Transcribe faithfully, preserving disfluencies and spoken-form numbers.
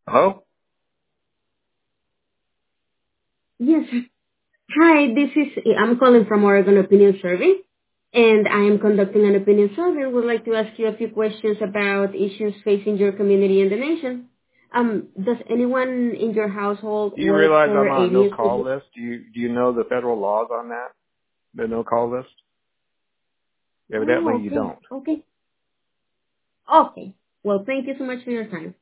Hello? Yes. Hi, this is, I'm calling from Oregon Opinion Survey, and I am conducting an opinion survey. Would like to ask you a few questions about issues facing your community and the nation. Um, does anyone in your household Do you work realize for I'm on a a no-call newspaper? list? Do you do you know the federal laws on that? The no-call list? Evidently Oh, you okay, don't. okay. Okay. Well, thank you so much for your time.